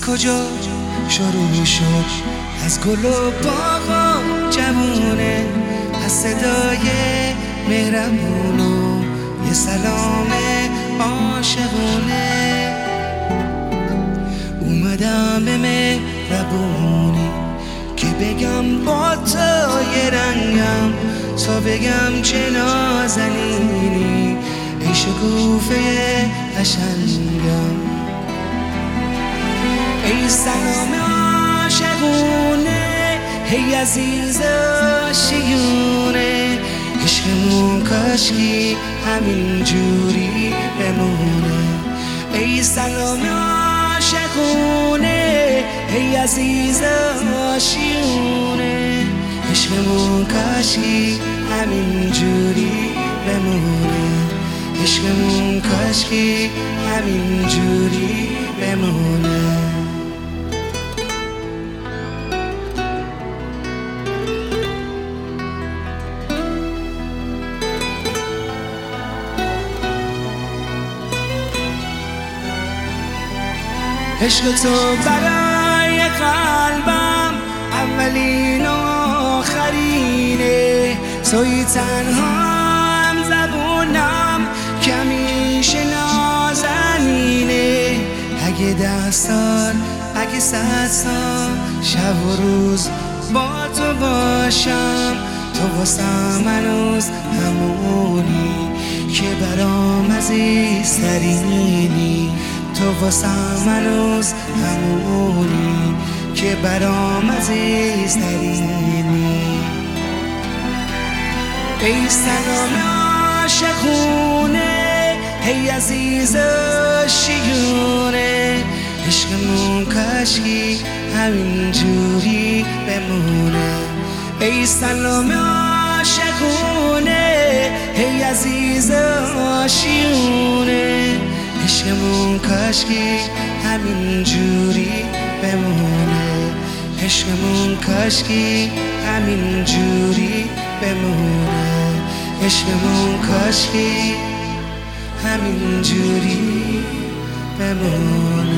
کجا شروع شد؟ از گل و باغ و جوونه، از صدای مهربون و یه سلام عاشقونه. اومدم به مهربونی که بگم با تو یه رنگم، تا بگم چه نازنینی ای شکوفه قشنگم. ای سلام عاشقونه، ای عزیز آشیونه، عشقمون کاشکی همین جوری بمونه. ای سلام عاشقونه، ای عزیز آشیونه، عشقمون کاشکی همین جوری بمونه. عشقمون کاشکی همین جوری بمونه. عشق تو برای قلبم اولین و آخرینه، توی تنها هم زبونم که همیشه نازنینه. اگه 10 سال، اگه 100 سال، شب و روز با تو باشم، تو واسم هنوز همونی که برام عزیزترینی. تو واسم هنوز همونی که برام عزیزترینی. ای سلام عاشقونه، ای عزیز آشیونه، عشقمون کاشکی همین جوری بمونه. ای سلام عاشقونه، ای عزیز آشیونه، عشقمون کاشکی همین جوری بمونه. عشقمون کاشکی همین جوری بمونه. عشقمون کاشکی همین جوری بمونه.